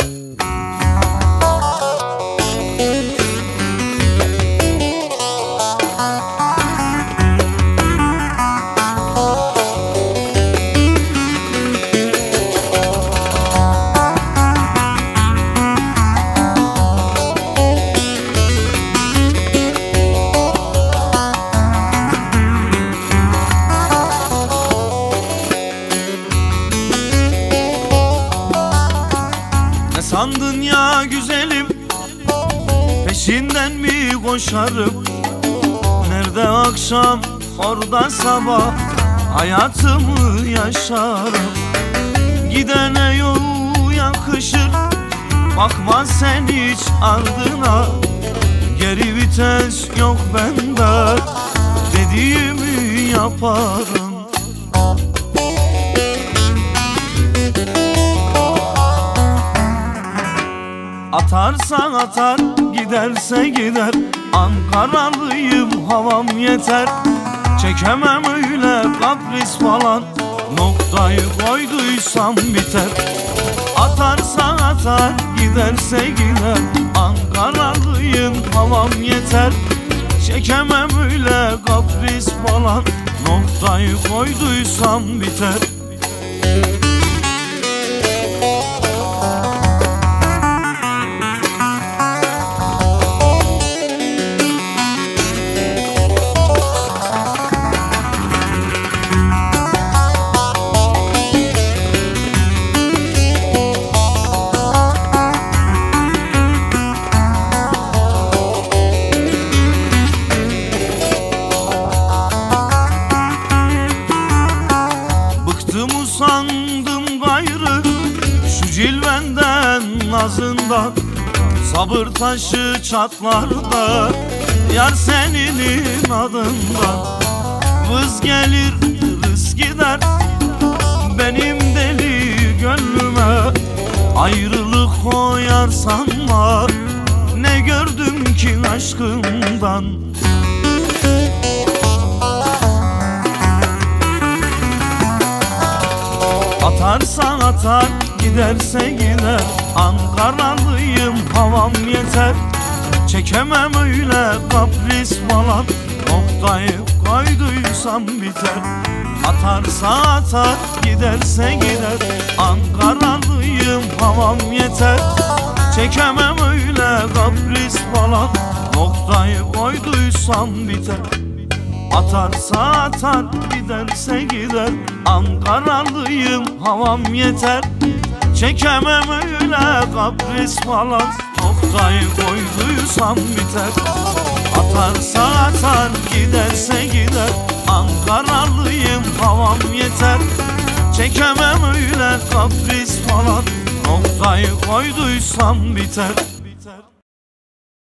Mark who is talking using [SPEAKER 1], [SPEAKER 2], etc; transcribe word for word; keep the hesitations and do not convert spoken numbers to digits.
[SPEAKER 1] Sandın ya güzelim, peşinden mi koşarım? Nerede akşam, orada sabah, hayatımı yaşarım. Gidene yol yakışır, bakma sen hiç ardına. Geri vites yok bende, dediğimi yaparım. Atarsan atar, giderse gider. Ankaralıyım, havam yeter. Çekemem öyle kapris falan, noktayı koyduysam biter. Atarsan atar, giderse gider. Ankaralıyım, havam yeter. Çekemem öyle kapris falan, noktayı koyduysam biter. Sandım gayrı şu cilvenden, nazından. Sabır taşı çatlarda, yar senin adından. Vız gelir rız gider benim deli gönlüme. Ayrılık koyar sanma, ne gördüm ki aşkından. Atarsan atar, giderse gider. Ankaralıyım, havam yeter. Çekemem öyle kapris falan, noktayı koyduysam biter. Atarsan atar, giderse gider. Ankaralıyım, havam yeter. Çekemem öyle kapris falan, noktayı koyduysam biter. Atarsa atar, giderse gider. Ankaralıyım, havam yeter. Çekemem öyle kapris falan, noktayı koyduysam biter. Atarsa atar, giderse gider. Ankaralıyım, havam yeter. Çekemem öyle kapris falan, noktayı koyduysam biter.